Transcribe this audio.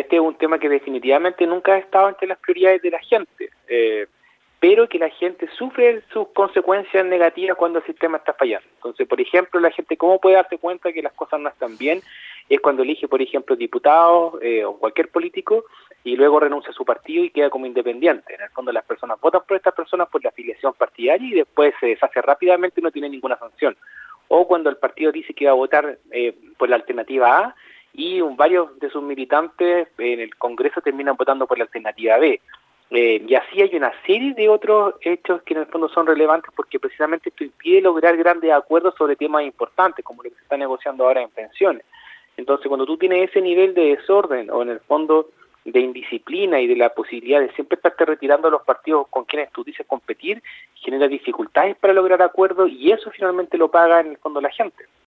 este es un tema que definitivamente nunca ha estado entre las prioridades de la gente, pero que la gente sufre sus consecuencias negativas cuando el sistema está fallando. Entonces, por ejemplo, la gente, ¿cómo puede darse cuenta que las cosas no están bien? Es cuando elige, por ejemplo, diputados o cualquier político y luego renuncia a su partido y queda como independiente. En el fondo, las personas votan por estas personas por la afiliación partidaria y después se deshace rápidamente y no tiene ninguna sanción. O cuando el partido dice que va a votar por la alternativa A y varios de sus militantes en el Congreso terminan votando por la alternativa B. Y así hay una serie de otros hechos que en el fondo son relevantes porque precisamente esto impide lograr grandes acuerdos sobre temas importantes, como lo que se está negociando ahora en pensiones. Entonces, cuando tú tienes ese nivel de desorden o en el fondo de indisciplina y de la posibilidad de siempre estarte retirando a los partidos con quienes tú dices competir, genera dificultades para lograr acuerdos y eso finalmente lo paga en el fondo la gente.